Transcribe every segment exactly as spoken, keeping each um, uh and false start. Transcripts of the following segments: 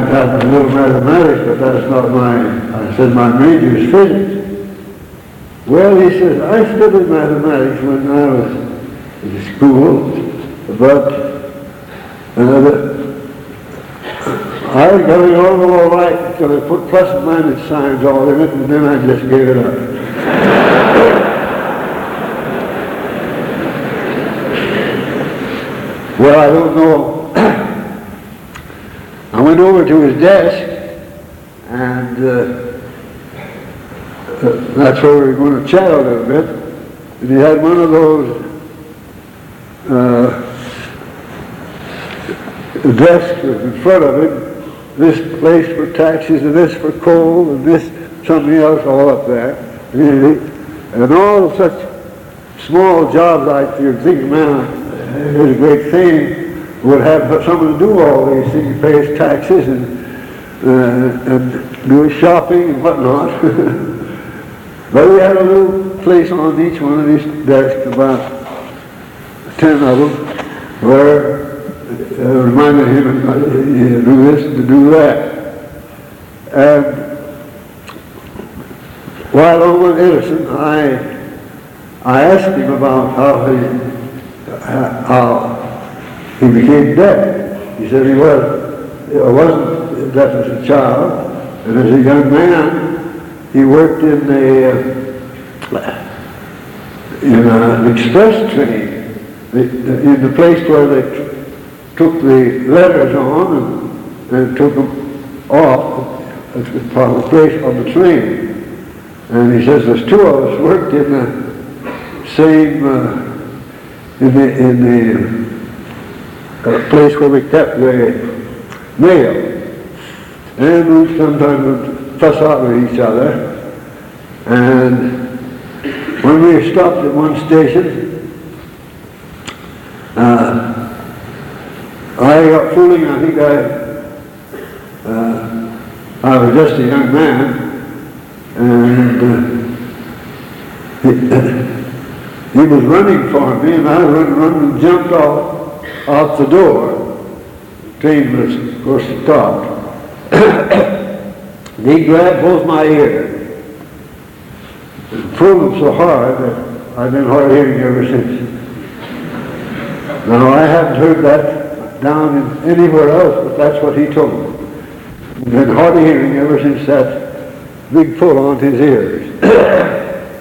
had a little mathematics, but that's not my, I said my major is physics. Well, he says, I studied mathematics when I was in school, but uh, I got it all all right until I put plus and minus signs all in it, and then I just gave it up. Well, I don't know. I went over to his desk, and uh, uh, that's where we were going to chat a little bit. And he had one of those uh, desks in front of him, this place for taxes, and this for coal, and this something else all up there. And all such small jobs like you think, man, it's a great thing, would have someone to do all these things, he pays taxes and, uh, and do his shopping and whatnot. But we had a little place on each one of these desks, about ten of them, where it uh, reminded him of uh, to do this and to do that. And while over in Edison, I, I asked him about how he how he became deaf. He said he was, I wasn't deaf as a child, and as a young man, he worked in a, in an express train, in the place where they took the letters on and, and took them off as part of the place on the train. And he says there's two of us worked in the same uh, in the, in the uh, place where we kept the mail. And we sometimes would fuss out with each other. And when we stopped at one station, uh, I got fooling. I think I, uh, I was just a young man, and uh, he, He was running for me, and I run, run and jumped off, off the door. The train was, of course, stopped. And he grabbed both my ears and pulled them so hard that I've been hard of hearing ever since. Now, I haven't heard that down in anywhere else, but that's what he told me. I've been hard of hearing ever since that big pull on his ears.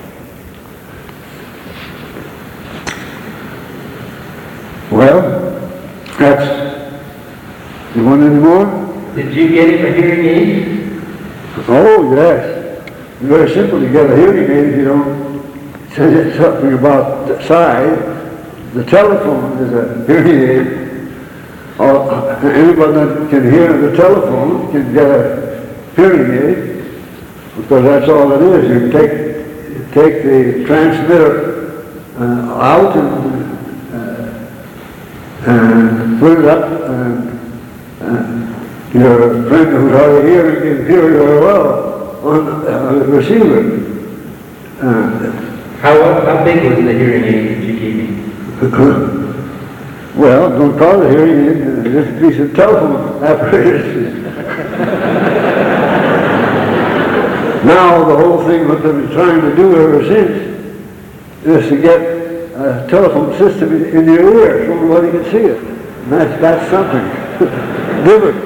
Well, that's, you want any more? Did you get him a hearing aid? Oh, yes. It's very simple to get a hearing aid if you don't say something about the size. The telephone is a hearing aid. Or anyone that can hear the telephone can get a hearing aid, because that's all it is. You take, take the transmitter uh, out and and put it up, and, and your friend who's hard of hearing can hear you very well on the receiver. Uh, how, how big was the hearing aid that you gave me? Well, don't call it a hearing aid, just a piece of telephone apparatus. Now the whole thing what they've been trying to do ever since is to get a telephone system in your ear so nobody can see it. And that's, that's something different.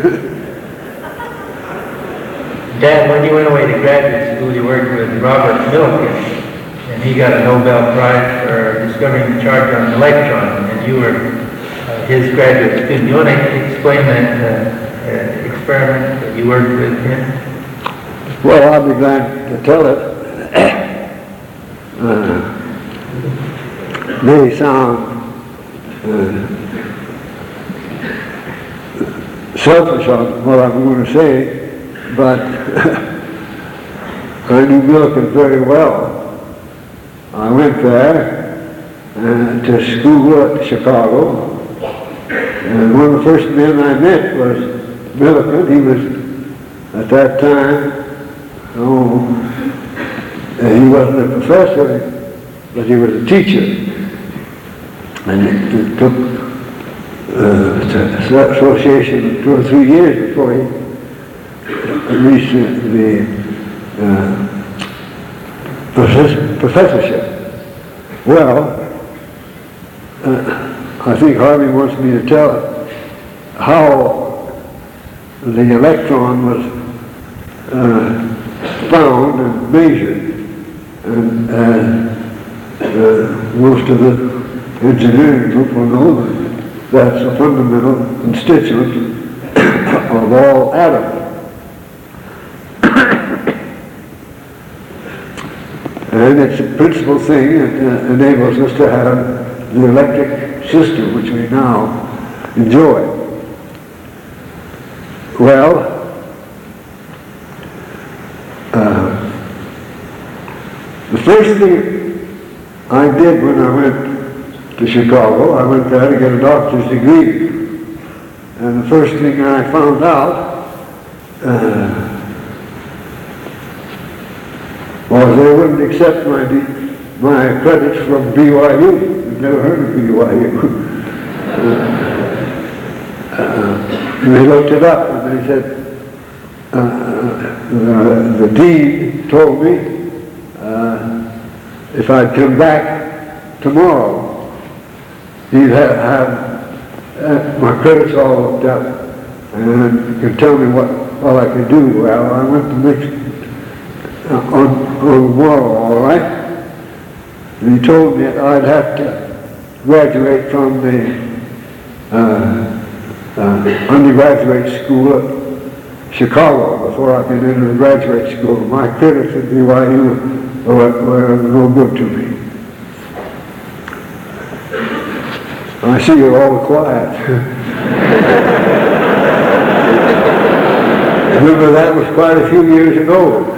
Dad, when you went away to graduate school, you worked with Robert Millikan, and he got a Nobel Prize for discovering the charge on an electron, and you were uh, his graduate student. Do you want to explain that uh, uh, experiment that you worked with him? Well, I'll be glad to tell it. uh, May sound uh, selfish on what I'm going to say, but I knew Millikan very well. I went there uh, to school at Chicago, and one of the first men I met was Millikan. He was, at that time, oh, he wasn't a professor, but he was a teacher. And it, it took uh, uh, association two or three years before he reached the uh, professorship. Well, uh, I think Harvey wants me to tell how the electron was uh, found and measured, and uh, uh, most of the engineering group will know that that's a fundamental constituent of all atoms. And it's a principal thing that uh, enables us to have the electric system which we now enjoy. Well, uh, the first thing I did when I went to Chicago, I went there to get a doctor's degree. And the first thing I found out uh, was they wouldn't accept my my credits from B Y U. I've never heard of B Y U. uh, uh, they looked it up and they said, uh, uh, the dean told me uh, if I'd come back tomorrow, he'd have, have uh, my credits all looked up and could tell me what all I could do. Well, I went the next Uh, on, on the morrow, all right? And he told me that I'd have to graduate from the uh, uh, undergraduate school at Chicago before I could enter the graduate school. My credits at B Y U were, were no good to me. I see you're all quiet. Remember, that was quite a few years ago.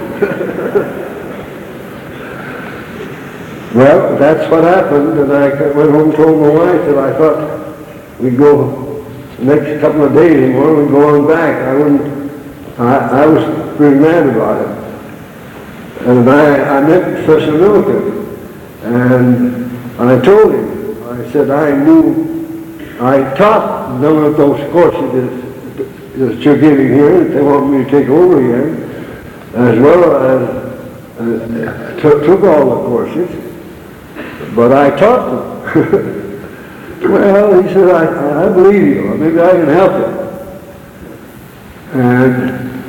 Well, that's what happened, and I went home and told my wife that I thought we'd go the next couple of days anymore, we'd go on back. I wouldn't, I, I was pretty mad about it. And I, I met Professor Millikan, and I told him, I said I knew, I taught none of those courses that, that you're giving here, that they want me to take over here, as well as uh, took, took all the courses, but I taught them. Well, he said, I, I believe you, maybe I can help you. And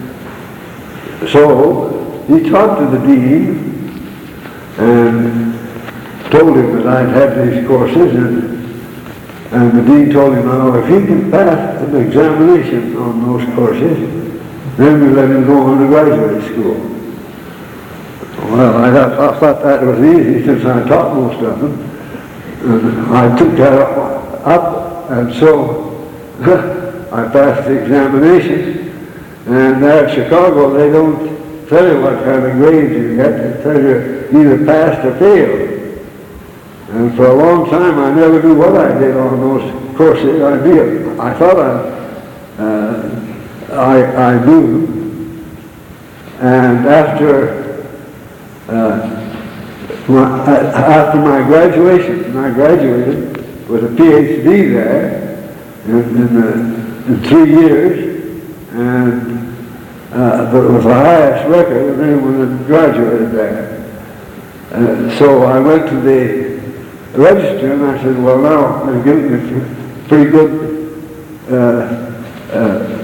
so he talked to the dean and told him that I'd had these courses, and, and the dean told him, now, if he can pass an examination on those courses, then we let him go on to graduate school. Well, I thought, I thought that was easy since I taught most of them. And I took that up, up and so I passed the examination. And there at Chicago, they don't tell you what kind of grades you get. They tell you either passed or failed. And for a long time, I never knew what I did on those courses. I did. I thought I, uh, I, I knew. And after uh, my, after my graduation, and I graduated with a P H D there in, in, uh, in three years, and uh, it was the highest record of anyone that graduated there. Uh, so I went to the register and I said, well, now I'm getting a pretty good uh, uh,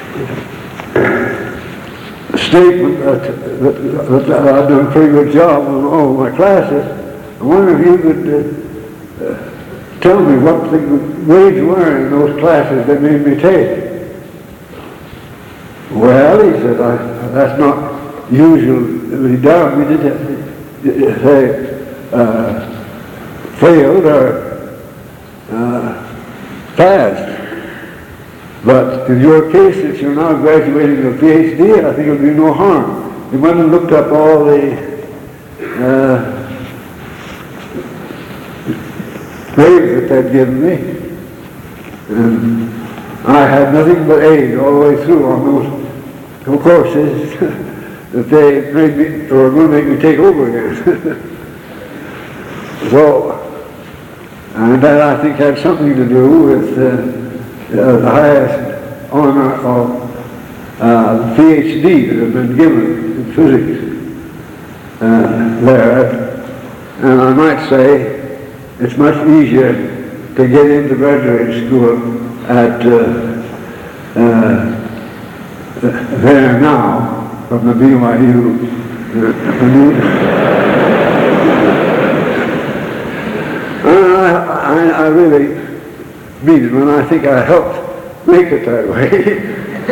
statement that, that, that I've done a pretty good job on all my classes. I wonder if you could uh, uh, tell me what the grades were in those classes they made me take. Well, he said, I, that's not usually done. We did say uh, failed or uh, passed. But in your case, since you're now graduating with a P H D, I think it would be no harm. We went and looked up all the uh, grades that they'd given me, and I had nothing but A's all the way through on those courses that they made me, or were going to make me take over again. So, and that I think had something to do with uh, uh, the highest honor of uh, PhD that had been given in physics uh, there. And I might say it's much easier to get into graduate school at uh, uh, there now from the B Y U. I, I, I really mean it when I think I helped make it that way.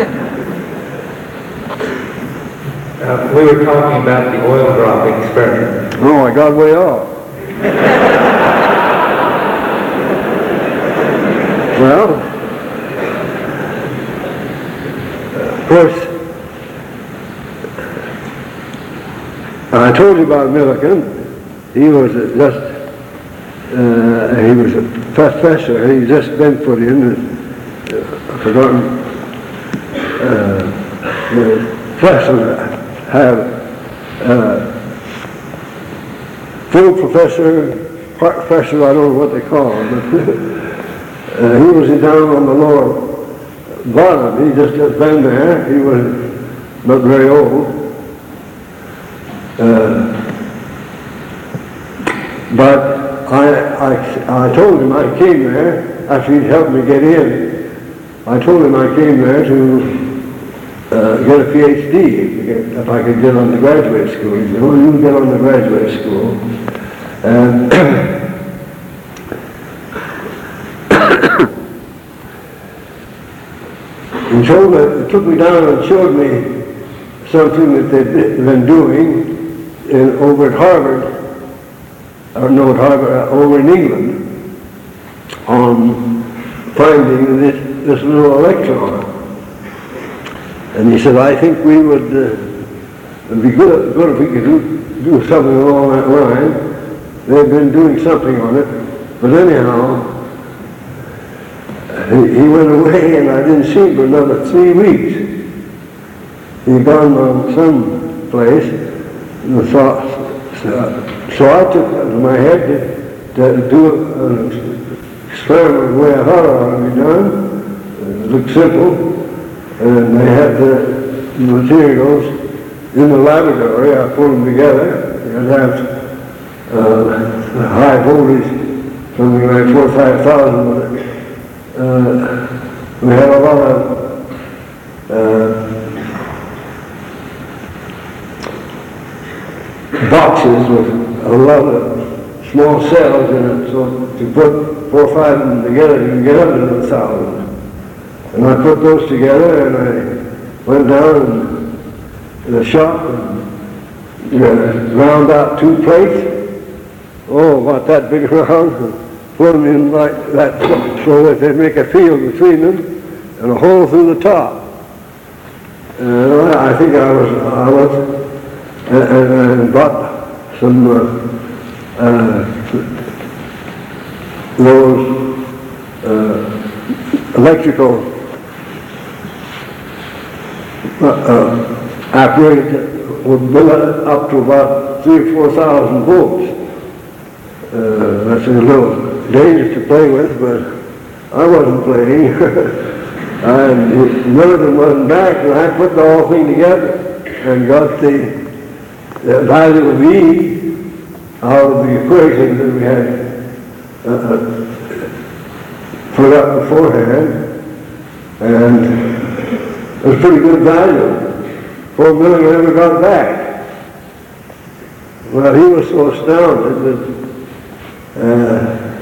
Uh, we were talking about the oil drop experiment. Oh, I got way off. Well, of course, I told you about Millikan. He was just, uh, he was a professor. He'd just been put in, uh, forgotten, uh, the professor have uh, full professor, part professor, I don't know what they call him, but uh, he was down on the lower bottom. He just just been there. He was not very old. Uh, but I, I, I told him I came there after he'd helped me get in. I told him I came there to uh, get a PhD if I could get on the graduate school. He said, "Oh, you can get on the graduate school." And he showed me, took me down and showed me something that they'd been doing in, over at Harvard, or no, at Harvard, uh, over in England, on finding this, this little electron. And he said, I think we would uh, it'd be good, good if we could do, do something along that line. They've been doing something on it. But anyhow, he, he went away and I didn't see him for another three weeks. He'd gone on some place. And so, so, so I took it into my head to, to do an experiment the way I thought it ought to be done. It looked simple. And they had the materials in the laboratory. I put them together. You have uh, high voltage, something like four or five thousand with it. Uh, we had a lot of uh, boxes with a lot of small cells in it. So to put four or five of them together, you can get up to a thousand. And I put those together and I went down to the shop and you know, ground out two plates, oh, about that big around, and put them in like that so that they make a field between them and a hole through the top. And I, I think I was, I was, and, and, and bought some uh, uh, those uh, electrical Uh, uh, apparatus that would build it up to about three or four thousand volts. Uh, that's a little dangerous to play with, but I wasn't playing. And none of them wasn't back, and I put the whole thing together and got the, the value of E out of the equation that we had uh, put up beforehand, and it was pretty good value. Four million never got back. Well, he was so astounded that uh,